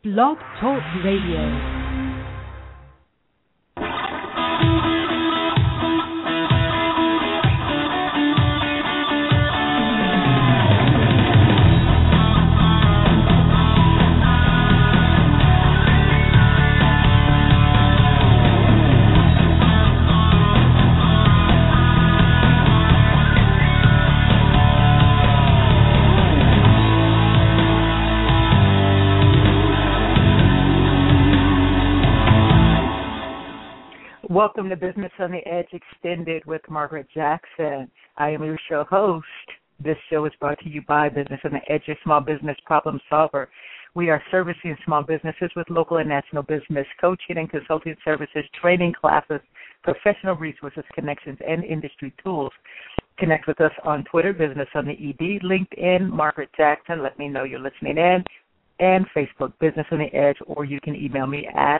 Blog Talk Radio. Welcome to Business on the Edge Extended with Margaret Jackson. I am your show host. This show is brought to you by Business on the Edge, your small business problem solver. We are servicing small businesses with local and national business coaching and consulting services, training classes, professional resources, connections, and industry tools. Connect with us on Twitter, Business on the ED, LinkedIn, Margaret Jackson. Let me know you're listening in. And Facebook, Business on the Edge, or you can email me at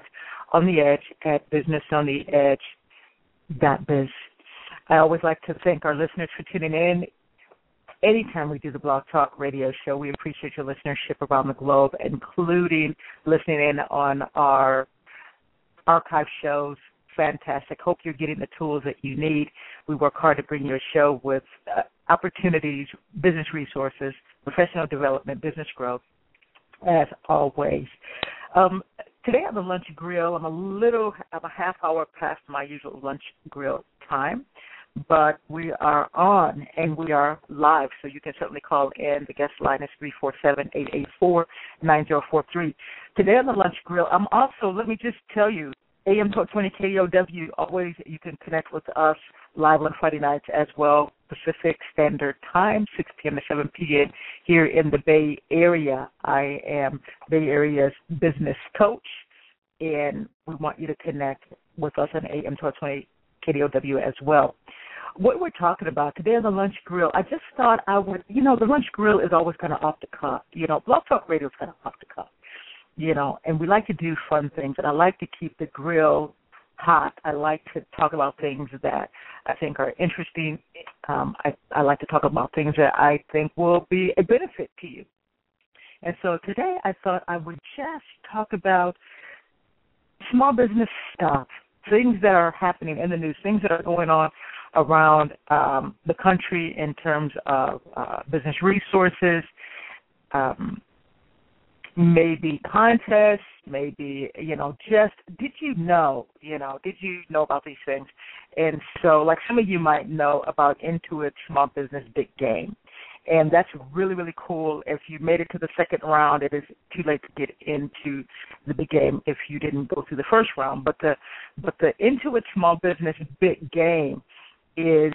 businessontheedge@businessontheedge.biz. I always like to thank our listeners for tuning in. Anytime we do the Blog Talk radio show, we appreciate your listenership around the globe, including listening in on our archive shows. Fantastic. Hope you're getting the tools that you need. We work hard to bring you a show with opportunities, business resources, professional development, business growth, as always. Today on the Lunch Grill, I'm a half hour past my usual Lunch Grill time, but we are on and we are live, so you can certainly call in. The guest line is 347-884-9043. Today on the Lunch Grill, I'm also, let me just tell you, AM 1220 KOW, always you can connect with us live on Friday nights as well, Pacific Standard Time, 6 p.m. to 7 p.m. here in the Bay Area. I am Bay Area's business coach, and we want you to connect with us on AM 1220 KOW as well. What we're talking about today on the Lunch Grill, I just thought I would, the Lunch Grill is always kind of off the cuff. Blog Talk Radio is kind of off the cuff. And we like to do fun things, and I like to keep the grill hot. I like to talk about things that I think are interesting. I like to talk about things that I think will be a benefit to you. And so today I thought I would just talk about small business stuff, things that are happening in the news, things that are going on around the country in terms of business resources, maybe contests, maybe, just did you know about these things? And so, like some of you might know about Intuit Small Business Big Game. And that's really, really cool. If you made it to the second round, it is too late to get into the big game if you didn't go through the first round. But the Intuit Small Business Big Game is,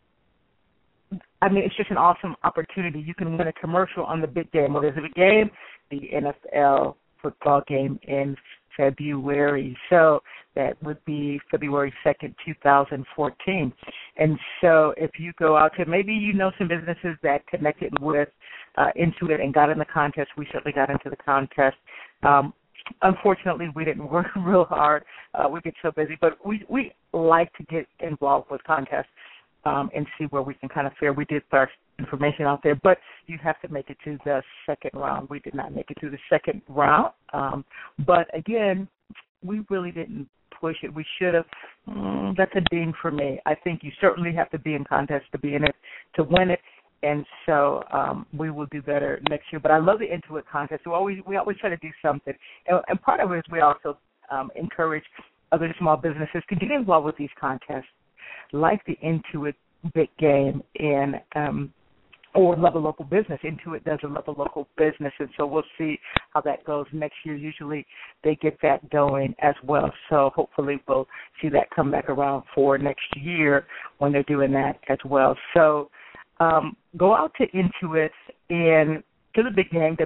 it's just an awesome opportunity. You can win a commercial on the big game. What is the big game? The NFL football game in February. So that would be February 2nd, 2014. And so if you go out to, maybe some businesses that connected with Intuit and got in the contest. We certainly got into the contest. Unfortunately, we didn't work real hard. We get so busy. But we like to get involved with contests and see where we can kind of fare. We did put our information out there, but you have to make it to the second round. We did not make it to the second round. But, again, we really didn't push it. We should have. That's a ding for me. I think you certainly have to be in contest to be in it, to win it. And so we will do better next year. But I love the Intuit contest. We always try to do something. And part of it is we also encourage other small businesses to get involved with these contests, like the Intuit Big Game or Love a Local Business. Intuit does a Love a Local Business, and so we'll see how that goes next year. Usually they get that going as well, so hopefully we'll see that come back around for next year when they're doing that as well. So go out to Intuit and to the Big Game,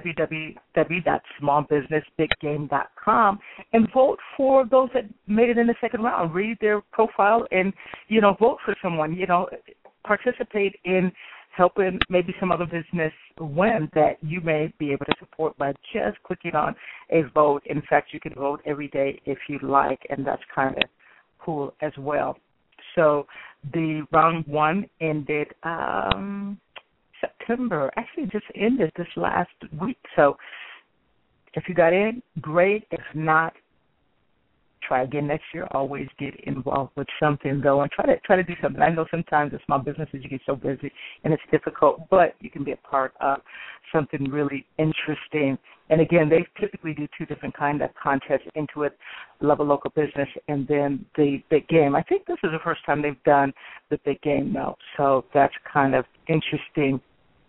www.smallbusinessbiggame.com, and vote for those that made it in the second round. Read their profile and, vote for someone. Participate in helping maybe some other business win that you may be able to support by just clicking on a vote. In fact, you can vote every day if you like, and that's kind of cool as well. So the round one ended September, actually just ended this last week. So If you got in, great. If not, try again next year. Always get involved with something though, and try to do something. I know sometimes in small businesses you get so busy and it's difficult, but you can be a part of something really interesting. And again, they typically do two different kind of contests: Intuit, Love a Local Business, and then the big game. I think this is the first time they've done the big game though, so that's kind of interesting.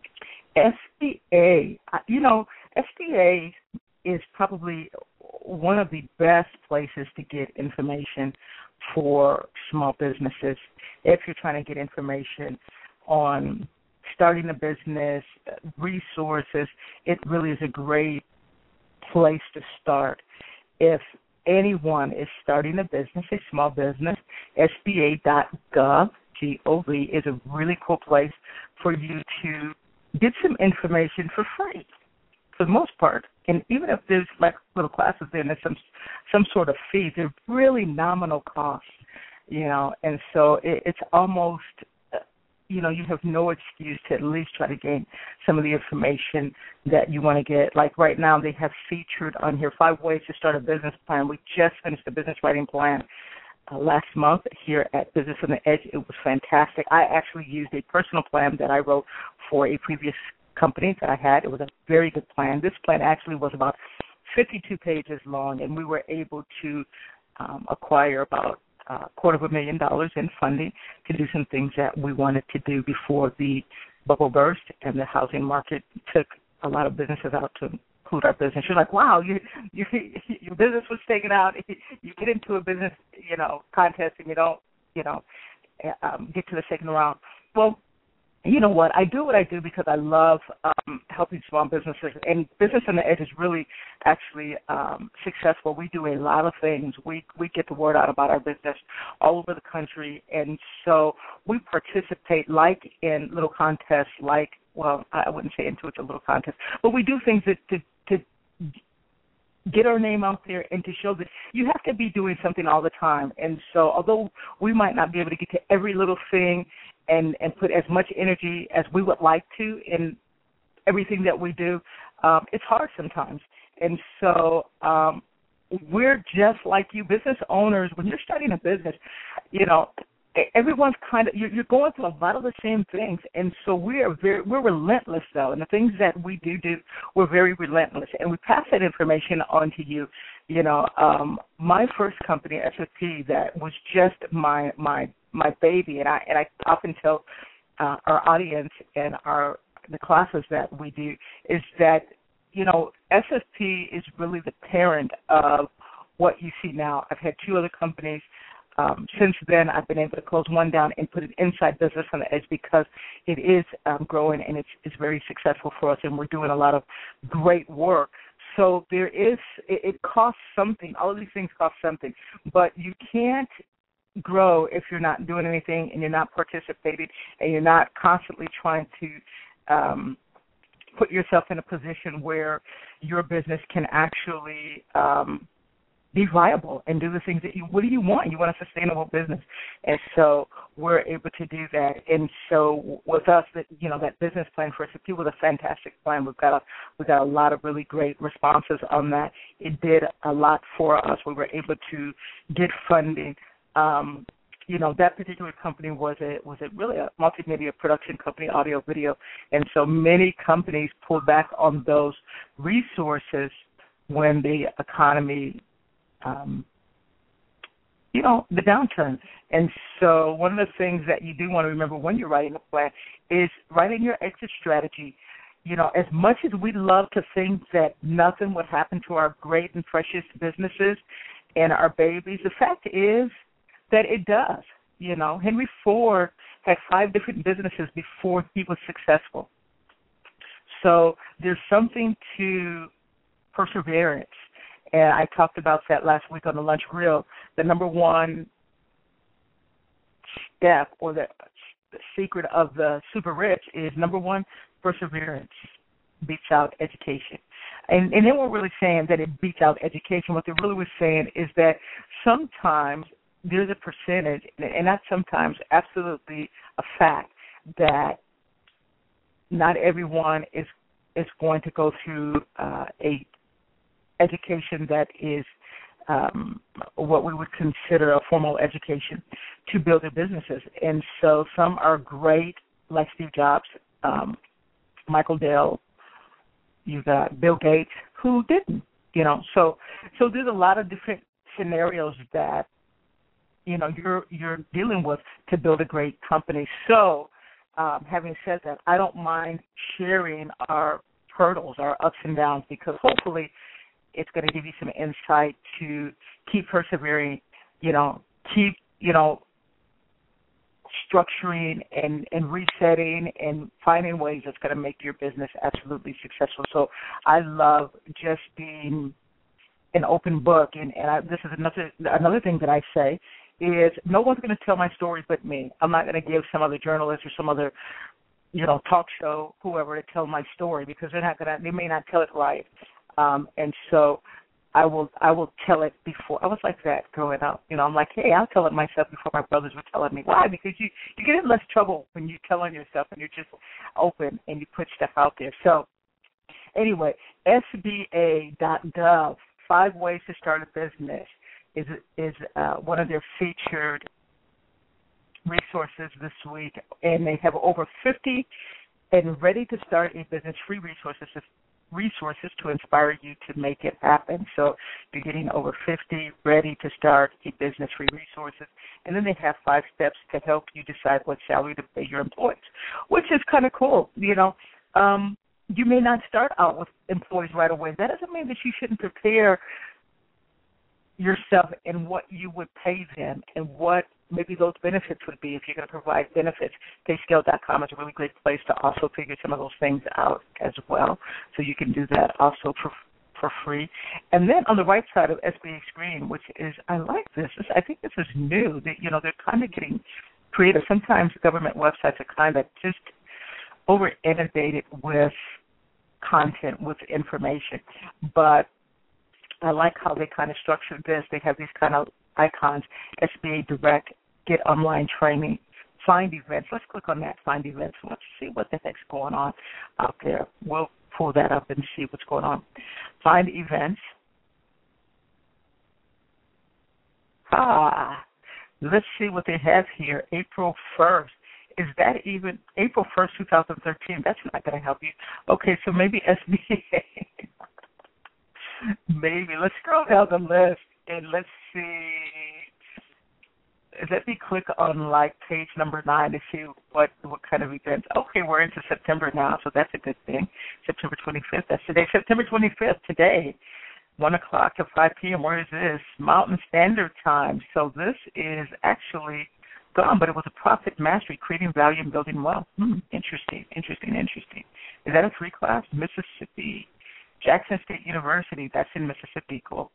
SBA, SBA is probably one of the best places to get information for small businesses. If you're trying to get information on starting a business, resources, it really is a great place to start. If anyone is starting a business, a small business, SBA.gov, G-O-V, is a really cool place for you to get some information for free, for the most part. And even if there's like little classes there and there's some sort of fee, they're really nominal costs, and so it's almost, you have no excuse to at least try to gain some of the information that you want to get. Like right now they have featured on here 5 ways to start a business plan. We just finished a business writing plan last month here at Business on the Edge. It was fantastic. I actually used a personal plan that I wrote for a previous company that I had. It was a very good plan. This plan actually was about 52 pages long, and we were able to acquire about $250,000 in funding to do some things that we wanted to do before the bubble burst and the housing market took a lot of businesses out, to include our business. You're like, wow, your business was taken out. You get into a business, contest, and you don't, get to the second round. Well, you know what? I do what I do because I love helping small businesses, and Business on the Edge is really actually successful. We do a lot of things. We get the word out about our business all over the country, and so we participate like in little contests, well, I wouldn't say into it's a little contest, but we do things to get our name out there and to show that you have to be doing something all the time. And so although we might not be able to get to every little thing and put as much energy as we would like to in everything that we do, it's hard sometimes. And so we're just like you, business owners. When you're starting a business, everyone's you're going through a lot of the same things, and so we're relentless though, and the things that we do, we're very relentless, and we pass that information on to you. My first company, SFP, that was just my baby, and I often tell our audience and the classes that we do is that SFP is really the parent of what you see now. I've had 2 other companies. Since then, I've been able to close one down and put it inside Business on the Edge because it is growing and it's very successful for us, and we're doing a lot of great work. So it costs something. All of these things cost something, but you can't grow if you're not doing anything and you're not participating and you're not constantly trying to put yourself in a position where your business can actually be viable and do the things that what do you want? You want a sustainable business. And so we're able to do that. And so with us, that business plan for SFP was a fantastic plan. We've got a lot of really great responses on that. It did a lot for us. We were able to get funding. That particular company was really a multimedia production company, audio, video. And so many companies pulled back on those resources when the economy the downturn. And so one of the things that you do want to remember when you're writing a plan is writing your exit strategy. As much as we love to think that nothing would happen to our great and precious businesses and our babies, the fact is that it does. Henry Ford had 5 different businesses before he was successful. So there's something to perseverance. And I talked about that last week on the Lunch Grill. The number one step or the secret of the super rich is, number one, perseverance beats out education. And they weren't really saying that it beats out education. What they really were saying is that sometimes there's a percentage, and not sometimes, absolutely a fact, that not everyone is going to go through a education that is what we would consider a formal education to build their businesses. And so some are great, like Steve Jobs, Michael Dell, you've got Bill Gates, who didn't, So there's a lot of different scenarios that, you're dealing with to build a great company. So having said that, I don't mind sharing our hurdles, our ups and downs, because hopefully it's going to give you some insight to keep persevering, keep, structuring and resetting and finding ways that's going to make your business absolutely successful. So I love just being an open book. And this is another thing that I say is no one's going to tell my story but me. I'm not going to give some other journalist or some other, talk show, whoever, to tell my story, because they may not tell it right. And so I will tell it before. I was like that growing up. I'm like, hey, I'll tell it myself before my brothers were telling me. Why? Because you get in less trouble when you tell on yourself and you're just open and you put stuff out there. So anyway, SBA.gov, 5 ways to start a business, is one of their featured resources this week, and they have over 50 and ready to start a business free resources to inspire you to make it happen. So you're getting over 50 ready to start a business free resources, and then they have 5 steps to help you decide what salary to pay your employees, which is kind of cool. You may not start out with employees right away. That doesn't mean that you shouldn't prepare yourself and what you would pay them and what maybe those benefits would be if you're going to provide benefits. Payscale.com is a really great place to also figure some of those things out as well. So you can do that also for free. And then on the right side of SBA screen, which is, I like this. I think this is new. They're kind of getting creative. Sometimes government websites are kind of just over inundated with content, with information. But I like how they kind of structured this. They have these kind of icons: SBA Direct, Get Online Training, Find Events. Let's click on that, Find Events. Let's see what the heck's going on out there. We'll pull that up and see what's going on. Find Events. Let's see what they have here. April 1st. Is that even April 1st, 2013? That's not going to help you. Okay, so maybe SBA. Maybe. Let's scroll down the list and let's see. Let me click on page number 9 to see what kind of events. Okay, we're into September now, so that's a good thing. September 25th. That's today. September 25th, today, 1 o'clock to 5 p.m. Where is this? Mountain Standard Time. So this is actually gone, but it was a Profit Mastery, Creating Value and Building Wealth. Interesting. Is that a free class? Mississippi. Jackson State University, that's in Mississippi. Cool.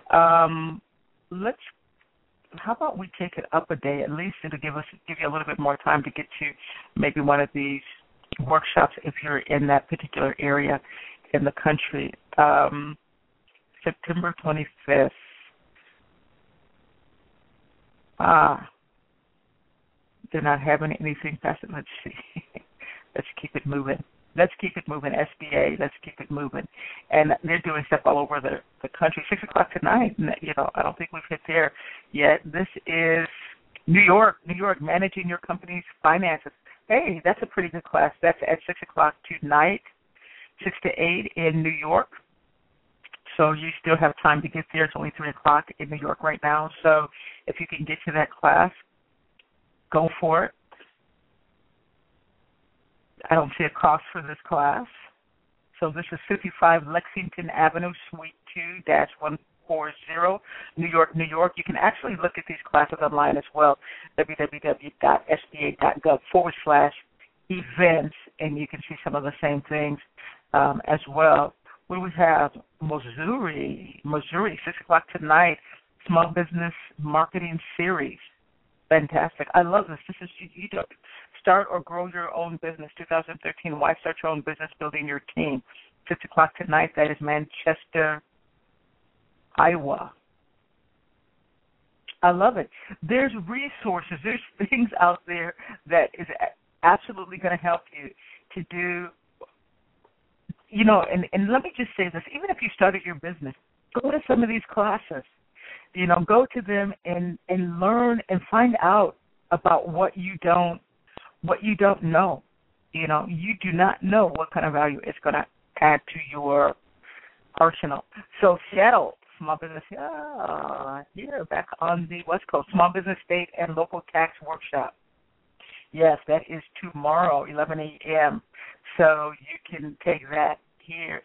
How about we take it up a day? At least it'll give you a little bit more time to get to maybe one of these workshops if you're in that particular area in the country. September 25th. They're not having anything past it. Let's see. Let's keep it moving. SBA, let's keep it moving. And they're doing stuff all over the country. 6 o'clock tonight, I don't think we've hit there yet. This is New York, Managing Your Company's Finances. Hey, that's a pretty good class. That's at 6 o'clock tonight, 6 to 8 in New York. So you still have time to get there. It's only 3 o'clock in New York right now. So if you can get to that class, go for it. I don't see a cost for this class. So this is 55 Lexington Avenue, Suite 2-140, New York, New York. You can actually look at these classes online as well, www.sba.gov/events, and you can see some of the same things as well. What do we have? Missouri, 6 o'clock tonight, Small Business Marketing Series. Fantastic. I love this. This is you don't start or grow your own business. 2013. Why start your own business? Building your team. 6 o'clock tonight. That is Manchester, Iowa. I love it. There's resources. There's things out there that is absolutely going to help you to do. And let me just say this. Even if you started your business Go to some of these classes. Go to them and learn and find out about what you don't know. You do not know what kind of value it's going to add to your arsenal. So Seattle Small Business, here back on the West Coast, Small Business State and Local Tax Workshop. Yes, that is tomorrow, 11 a.m. So you can take that here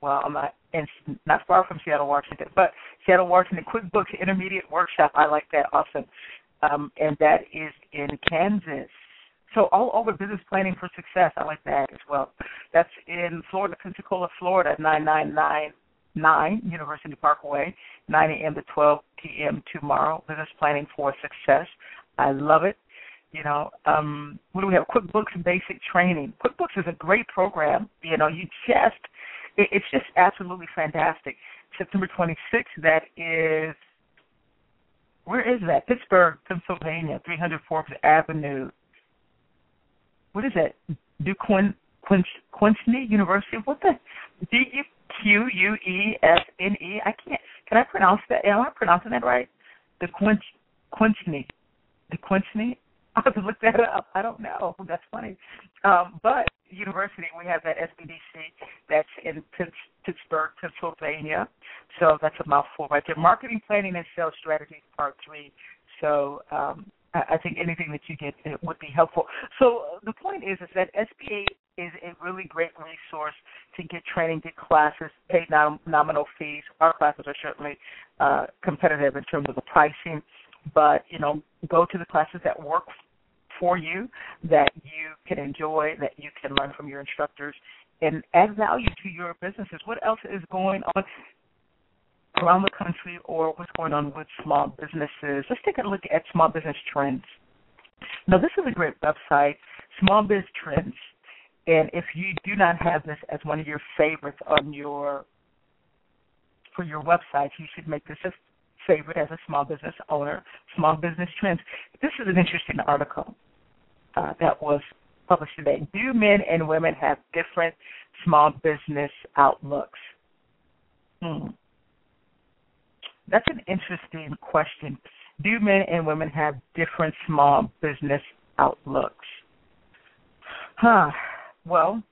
not far from Seattle, Washington, but Seattle, Washington, QuickBooks Intermediate Workshop. I like that. Awesome. And that is in Kansas. So all over business planning for success. I like that as well. That's in Florida, Pensacola, Florida, 9999 University Parkway, 9 a.m. to 12 p.m. tomorrow. Business planning for success. I love it. What do we have? QuickBooks Basic Training. QuickBooks is a great program. It's just absolutely fantastic. September 26th, that is, where is that? Pittsburgh, Pennsylvania, 300 Forbes Avenue. What is that? DuQuesne University? What the? DuQuesne? Can I pronounce that? Am I pronouncing that right? DuQuesne. I have to look that up. I don't know. That's funny. But university, we have that SBDC that's in Pittsburgh, Pennsylvania. So that's a mouthful right there. Marketing, Planning, and Sales Strategies, Part 3. So I think anything that you get would be helpful. So the point is that SBA is a really great resource to get training, get classes, pay nominal fees. Our classes are certainly competitive in terms of the pricing. But, go to the classes that work for you, that you can enjoy, that you can learn from your instructors, and add value to your businesses. What else is going on around the country, or what's going on with small businesses? Let's take a look at Small Business Trends. Now, this is a great website, Small Biz Trends. And if you do not have this as one of your favorites for your website, you should make this a favorite as a small business owner. Small Business Trends. This is an interesting article that was published today. Do men and women have different small business outlooks? That's an interesting question. Do men and women have different small business outlooks? Well,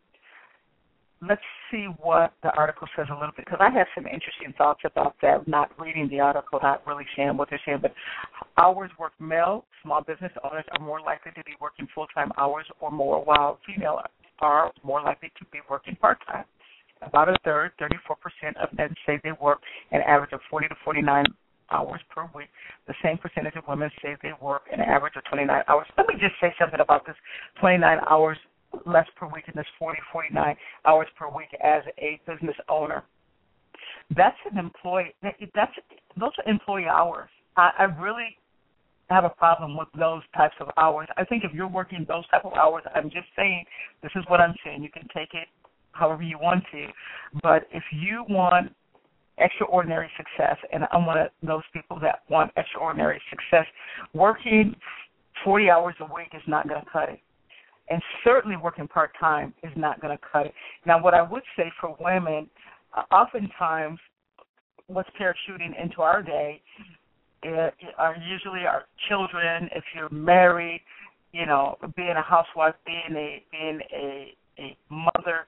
let's see what the article says a little bit, because I have some interesting thoughts about that, not reading the article, not really saying what they're saying. But hours worked: male small business owners are more likely to be working full-time hours or more, while female are more likely to be working part-time. About a third, 34% of men say they work an average of 40 to 49 hours per week. The same percentage of women say they work an average of 29 hours. Let me just say something about this 29 hours less per week and this 40, 49 hours per week as a business owner. That's an employee. Those are employee hours. I really have a problem with those types of hours. I think if you're working those type of hours, I'm just saying, this is what I'm saying. You can take it however you want to. But if you want extraordinary success, and I'm one of those people that want extraordinary success, working 40 hours a week is not going to cut it. And certainly working part-time is not going to cut it. Now, what I would say for women, oftentimes what's parachuting into our day are usually our children. If you're married, being a housewife, being a mother,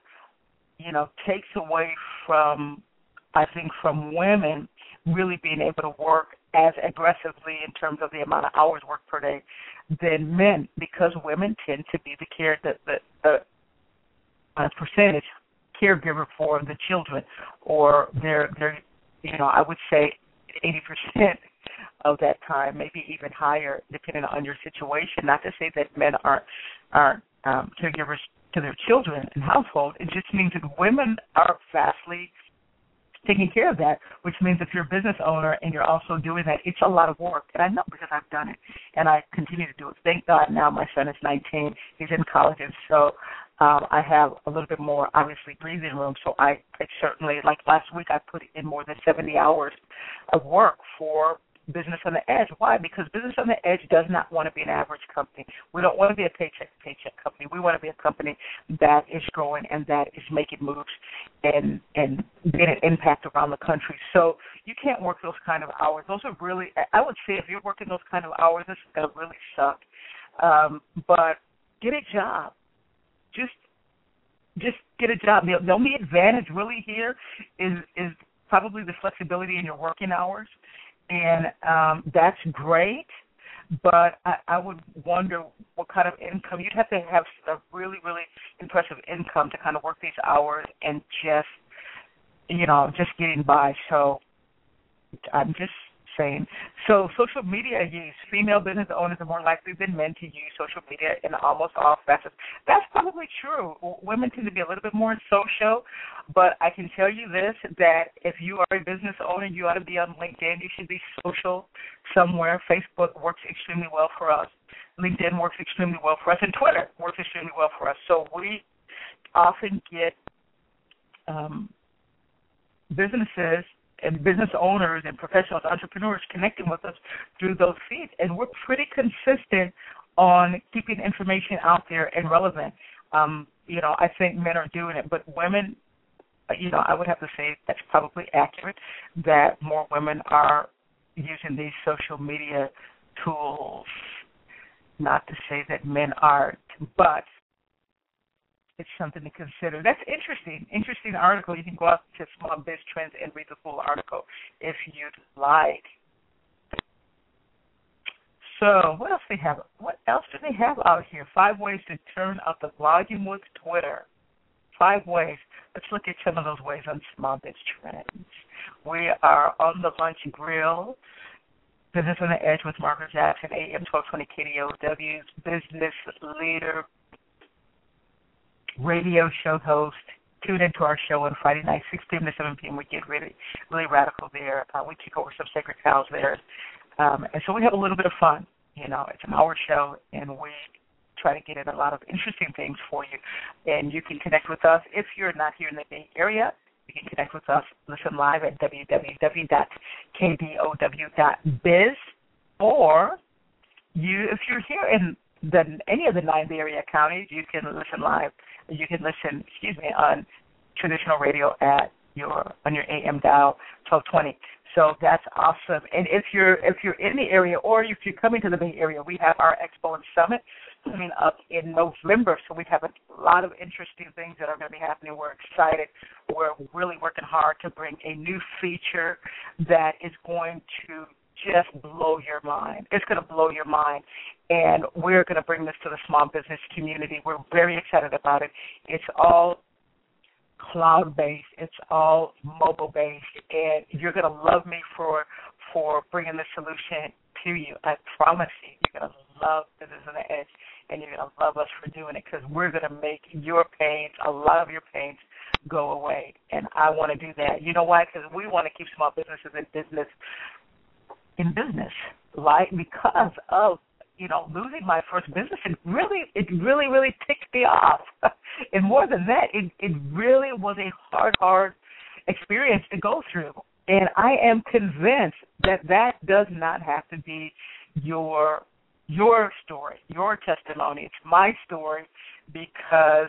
takes away from, I think, from women really being able to work as aggressively in terms of the amount of hours worked per day than men, because women tend to be the percentage caregiver for the children, or they're I would say 80% of that time, maybe even higher, depending on your situation. Not to say that men aren't caregivers to their children and household. It just means that women are vastly taking care of that, which means if you're a business owner and you're also doing that, it's a lot of work. And I know, because I've done it, and I continue to do it. Thank God now my son is 19. He's in college, and so I have a little bit more, obviously, breathing room. So I certainly, like last week, I put in more than 70 hours of work for Business on the Edge. Why? Because Business on the Edge does not want to be an average company. We don't want to be a paycheck company. We want to be a company that is growing and that is making moves and getting an impact around the country. So you can't work those kind of hours. Those are really, I would say if you're working those kind of hours, this is going to really suck. But get a job. Just get a job. The only advantage really here is probably the flexibility in your working hours, and that's great. But I would wonder what kind of income. You'd have to have a really, really impressive income to kind of work these hours and just getting by. So I'm just saying. So social media use. Female business owners are more likely than men to use social media in almost all facets. That's probably true. Women tend to be a little bit more social, but I can tell you this, that if you are a business owner, you ought to be on LinkedIn. You should be social somewhere. Facebook works extremely well for us. LinkedIn works extremely well for us, and Twitter works extremely well for us. So we often get businesses and business owners and professionals, entrepreneurs connecting with us through those feeds. And we're pretty consistent on keeping information out there and relevant. I think men are doing it, but women, I would have to say that's probably accurate, that more women are using these social media tools. Not to say that men aren't, but it's something to consider. That's interesting. Interesting article. You can go out to Small Biz Trends and read the full article if you'd like. So what else do they have? What else do they have out here? 5 ways to turn up the volume with Twitter. 5 ways. Let's look at some of those ways on Small Biz Trends. We are on the Lunch Grill. Business on the Edge with Margaret Jackson, AM 1220 KDOW's business leader, radio show host. Tune into our show on Friday night, 6 p.m. to 7 p.m. We get really, really radical there. We take over some sacred cows there. And so we have a little bit of fun. It's an hour show, and we try to get in a lot of interesting things for you. And you can connect with us. If you're not here in the Bay Area, you can connect with us, listen live at www.kdow.biz. Or if you're here in any of the 9 Bay Area counties, you can listen live. You can listen, on traditional radio on your AM dial 1220. So that's awesome. And if you're in the area, or if you're coming to the Bay Area, we have our Expo and Summit coming up in November. So we have a lot of interesting things that are going to be happening. We're excited. We're really working hard to bring a new feature that is going to just blow your mind. It's going to blow your mind. And we're going to bring this to the small business community. We're very excited about it. It's all cloud-based. It's all mobile-based. And you're going to love me for bringing the solution to you. I promise you, you're going to love Business on the Edge, and you're going to love us for doing it, because we're going to make your pains, a lot of your pains, go away. And I want to do that. You know why? Because we want to keep small businesses in business, because of losing my first business. It really ticked me off. And more than that, it really was a hard experience to go through. And I am convinced that does not have to be your story, your testimony. It's my story, because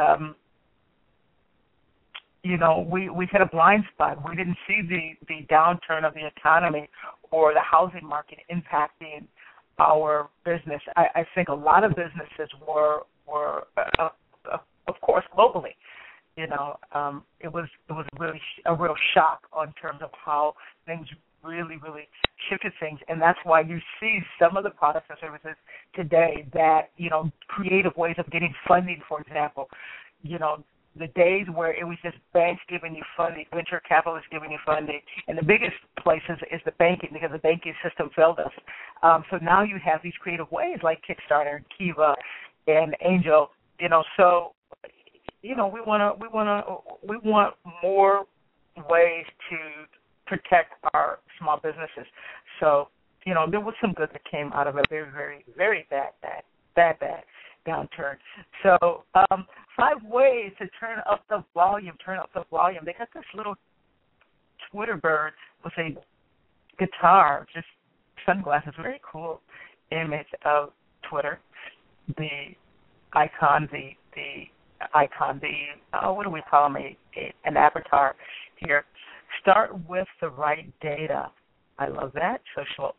we hit a blind spot. We didn't see the downturn of the economy or the housing market impacting our business. I think a lot of businesses were of course, globally. It was really a real shock on terms of how things really shifted things, and that's why you see some of the products and services today that creative ways of getting funding. For example, the days where it was just banks giving you funding, venture capitalists giving you funding, and the biggest places is the banking, because the banking system failed us. So now you have these creative ways like Kickstarter, Kiva, and Angel. So we want more ways to protect our small businesses. So there was some good that came out of a very, very, very bad downturn. So 5 ways to turn up the volume. They got this little Twitter bird with a guitar just sunglasses. Very cool image of Twitter. The icon, what do we call them? An avatar here. Start with the right data. I love that. Social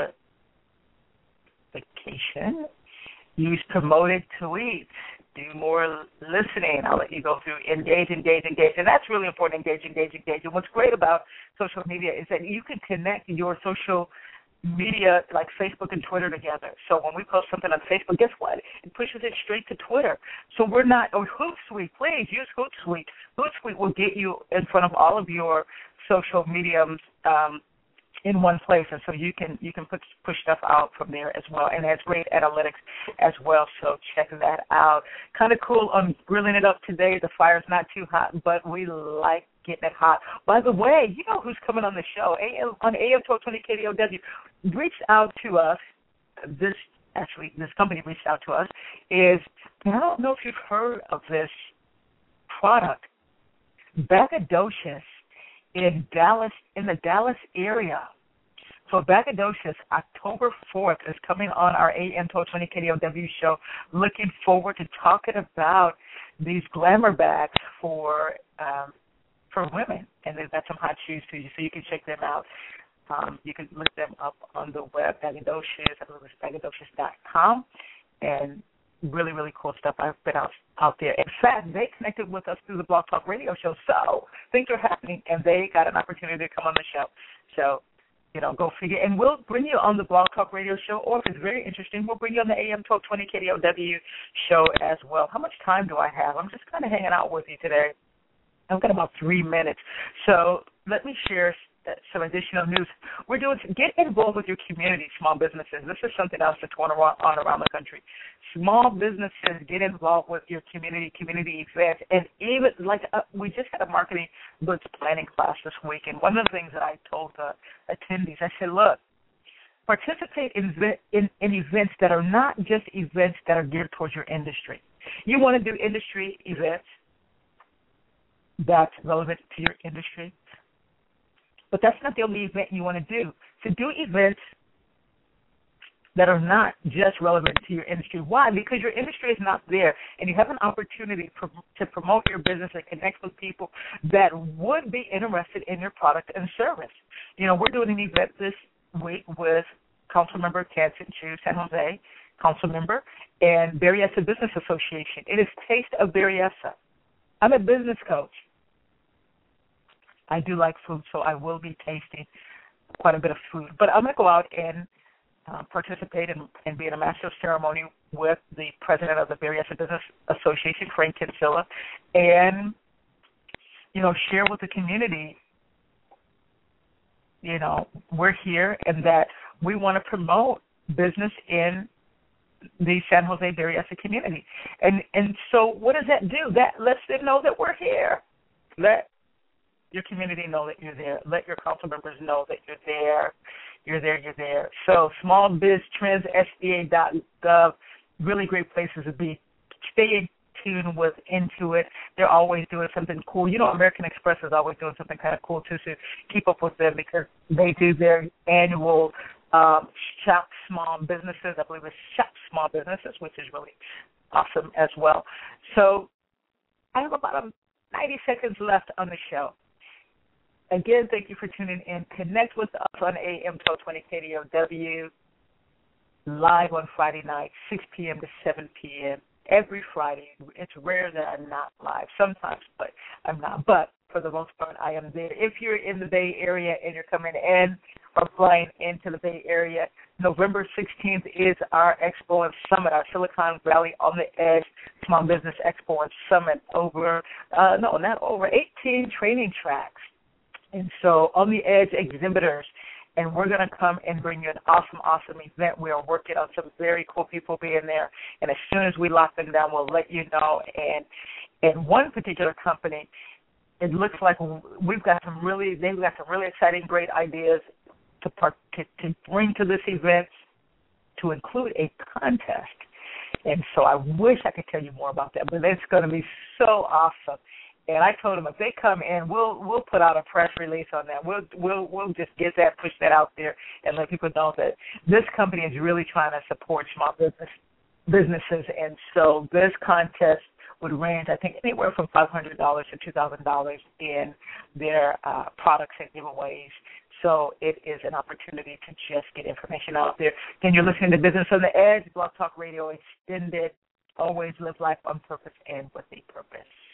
amplification. Use promoted tweets. Do more listening. I'll let you go through engage. And that's really important, engage. And what's great about social media is that you can connect your social media like Facebook and Twitter together. So when we post something on Facebook, guess what? It pushes it straight to Twitter. So we're not, Hootsuite, please use Hootsuite. Hootsuite will get you in front of all of your social mediums in one place, and so you can push stuff out from there as well, and it has great analytics as well, so check that out. Kind of cool on grilling it up today. The fire's not too hot, but we like getting it hot. By the way, you know who's coming on the show? On AM 1220 KDOW reached out to us. This company reached out to us. I don't know if you've heard of this product, Bagadocious, in the Dallas area. So Bagadocious, October 4th, is coming on our AM 1220 KDOW show. Looking forward to talking about these glamour bags for women, and they've got some hot shoes too, so you can check them out. You can look them up on the web, Bagadocious. I believe it's bagadocious.com, and really, really cool stuff. I've been out there. In fact, they connected with us through the Blog Talk Radio show, so things are happening, and they got an opportunity to come on the show. So, go figure. And we'll bring you on the Blog Talk Radio show, or if it's very interesting, we'll bring you on the AM 1220 KDOW show as well. How much time do I have? I'm just kind of hanging out with you today. I've got about 3 minutes. So let me share some additional news. Get involved with your community, small businesses. This is something else that's going on around the country. Small businesses, get involved with your community events. And even, we just had a marketing blitz planning class this week, and one of the things that I told the attendees, I said, look, participate in events that are not just events that are geared towards your industry. You want to do industry events that's relevant to your industry, but that's not the only event you want to do. So do events that are not just relevant to your industry. Why? Because your industry is not there, and you have an opportunity to promote your business and connect with people that would be interested in your product and service. We're doing an event this week with Councilmember Kansen Chu, San Jose, Councilmember, and Berryessa Business Association. It is Taste of Berryessa. I'm a business coach. I do like food, so I will be tasting quite a bit of food. But I'm going to go out and participate and be in a master of ceremony with the president of the Berryessa Business Association, Frank Kinsella, and, share with the community, we're here and that we want to promote business in the San Jose Berryessa community. And so what does that do? That lets them know that we're here. Let your community know that you're there. Let your council members know that you're there. You're there. So smallbiztrends.sba.gov, really great places to be. Stay tuned with Intuit. They're always doing something cool. American Express is always doing something kind of cool too, so keep up with them because they do their annual Shop Small Businesses. I believe it's Shop Small Businesses, which is really awesome as well. So I have about 90 seconds left on the show. Again, thank you for tuning in. Connect with us on AM 1220 KDOW, live on Friday night, 6 p.m. to 7 p.m. every Friday. It's rare that I'm not live sometimes, but I'm not. But for the most part, I am there. If you're in the Bay Area and you're coming in or flying into the Bay Area, November 16th is our Expo and Summit, our Silicon Valley on the Edge Small Business Expo and Summit over 18 training tracks. And so on the Edge exhibitors, and we're going to come and bring you an awesome event. We are working on some very cool people being there, and as soon as we lock them down, we'll let you know. And one particular company, it looks like they've got some really exciting, great ideas to bring to this event, to include a contest. And so I wish I could tell you more about that, but it's going to be so awesome. And I told them if they come in, we'll put out a press release on that. We'll just get that, push that out there, and let people know that this company is really trying to support small businesses. And so this contest would range, I think, anywhere from $500 to $2,000 in their products and giveaways. So it is an opportunity to just get information out there. Then you're listening to Business on the Edge, Blog Talk Radio Extended. Always live life on purpose and with a purpose.